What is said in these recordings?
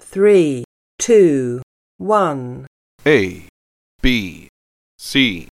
3, 2, 1. A, B, C.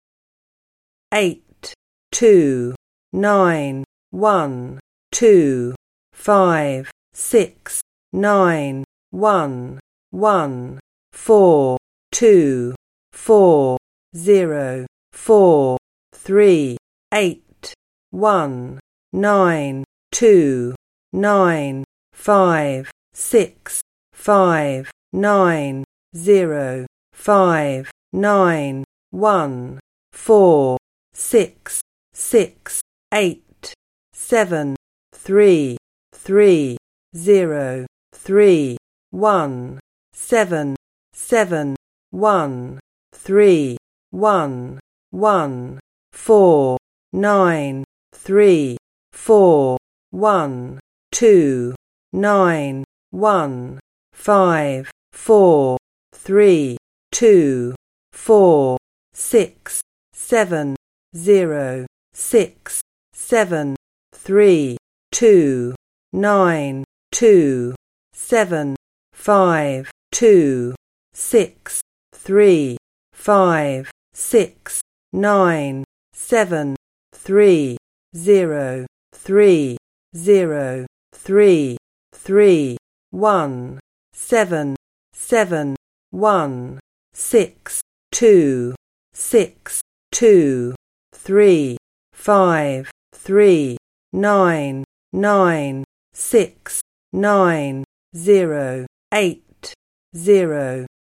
8, 2, 9, 1, 2, 5, 6, 9, 1, 1, 4, 2, 4, 0, 4, 3, 8, 1, 9, 2, 9, 5, 6, 5, 9, 0, 5, 9, 1, 4, 6, 6, 8, 7, 3, 3, 0, 3, 1, 7, 7, 1, 3, 1, 1, 4, 9, 3, 4, 1, 2, 9, 1, 5, 4, 3, 2, 4, 6, 7, 0, 6, 7, 3, 2, 9, 2, 7, 5, 2, 6, 3, 5, 6, 9, 7, 3, 0, 3, 0, 3, 3, 1, 7, 7, 1, 6, 2, 6, 2, 3, 5, 3, 9, 9, 6, 9, 0, 8, 0.